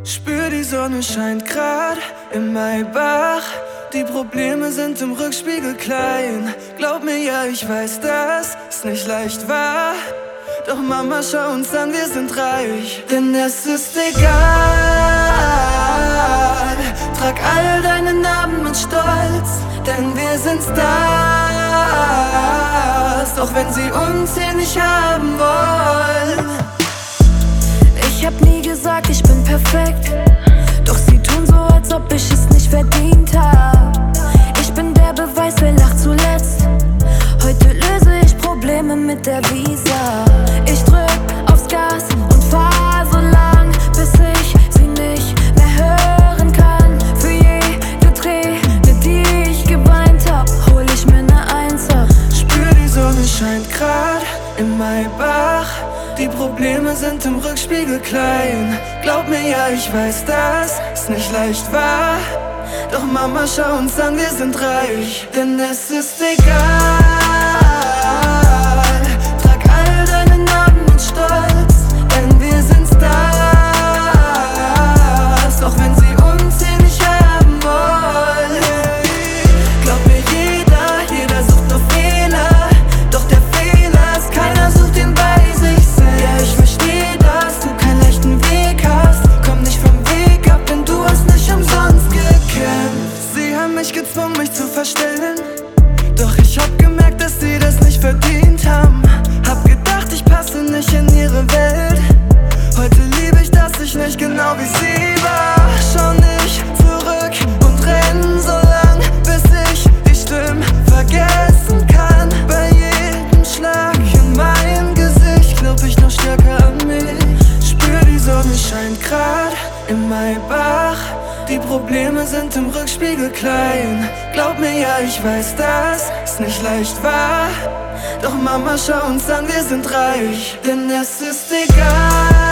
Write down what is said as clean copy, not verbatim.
Spür, die Sonne scheint grad im Maybach. Die Probleme sind im Rückspiegel klein. Glaub mir, ja, ich weiß, dass es nicht leicht war. Doch Mama, schau uns an, wir sind reich. Denn es ist egal. Trag all deine Narben mit Stolz, denn wir sind Stars. Auch wenn sie uns hier nicht haben wollen. Ich hab nie gesagt, ich bin perfekt, doch sie tun so, als ob ich es nicht verdient hab. Ich bin der Beweis, wer lacht zuletzt. Heute löse ich Probleme mit der Visa. Ich drück aufs Gas und fahr so lang, bis ich sie nicht mehr hören kann. Für jede Träne, die ich geweint hab, hol ich mir ne Einser. Spür, die Sonne scheint grad im Maybach. Die Probleme sind im Rückspiegel klein. Glaub mir, ja, ich weiß, dass es nicht leicht war. Doch Mama, schau uns an, wir sind reich. Denn es ist egal. Trag all deine Narben mit Stolz, denn wir sind Stars. Auch wenn sie uns hier nicht haben wollen. Glaub mir, jeder sucht nur Fehler. Doch der Fehler ist, keiner sucht ihn bei sich selbst. Ja, ich versteh, dass du keinen leichten Weg hast. Komm nicht vom Weg ab, denn du hast nicht umsonst gekämpft. Sie haben mich gezwungen, mich zu verstellen. Doch ich hab gemerkt, dass sie das nicht verdient haben. Hab gedacht, ich passe nicht in ihre Welt. Heute liebe ich, dass ich nicht genau wie sie war. Schau nicht zurück und renn so lang, bis ich die Stimmen vergessen kann. Bei jedem Schlag in mein Gesicht glaub ich noch stärker an mich. Spür, die Sonne scheint grad im Maybach. Die Probleme sind im Rückspiegel klein. Glaub mir, ja, ich weiß, dass es nicht leicht war. Doch Mama, schau uns an, wir sind reich. Denn es ist egal.